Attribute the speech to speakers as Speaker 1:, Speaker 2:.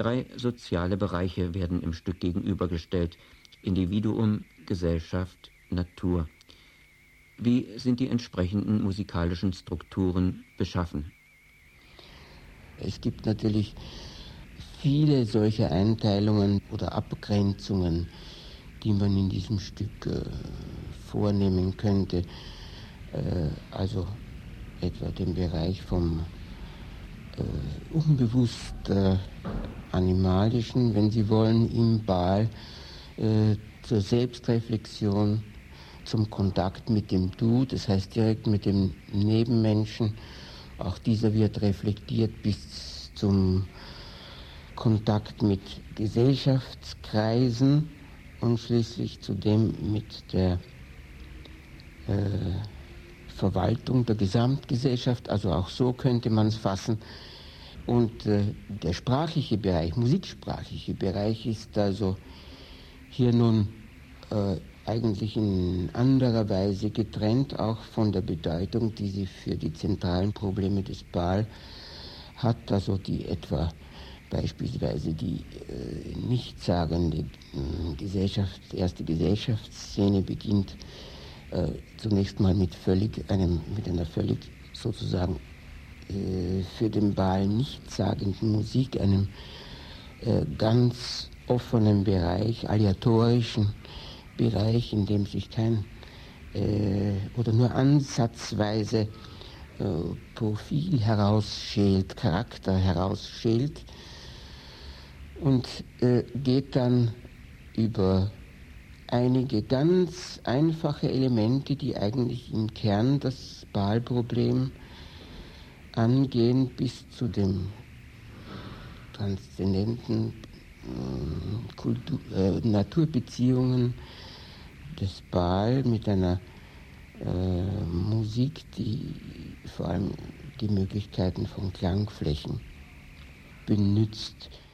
Speaker 1: 3 soziale Bereiche werden im Stück gegenübergestellt: Individuum, Gesellschaft, Natur. Wie sind die entsprechenden musikalischen Strukturen beschaffen?
Speaker 2: Es gibt natürlich viele solche Einteilungen oder Abgrenzungen, die man in diesem Stück vornehmen könnte. Also etwa den Bereich vom unbewusst animalischen, wenn Sie wollen, im Bal, zur Selbstreflexion, zum Kontakt mit dem Du, das heißt direkt mit dem Nebenmenschen. Auch dieser wird reflektiert bis zum Kontakt mit Gesellschaftskreisen und schließlich zudem mit der Verwaltung der Gesamtgesellschaft, also auch so könnte man es fassen. Und der sprachliche Bereich, musiksprachliche Bereich ist also hier nun eigentlich in anderer Weise getrennt, auch von der Bedeutung, die sie für die zentralen Probleme des Bal hat, also die etwa beispielsweise die nichtssagende erste Gesellschaftsszene beginnt zunächst mal mit einer völlig sozusagen für den Bal nichtssagenden Musik, einem ganz offenen Bereich, aleatorischen Bereich, in dem sich kein oder nur ansatzweise Profil herausschält, Charakter herausschält und geht dann über einige ganz einfache Elemente, die eigentlich im Kern das Balproblem angehen, bis zu dem transzendenten Naturbeziehungen des Bal mit einer Musik, die vor allem die Möglichkeiten von Klangflächen benutzt.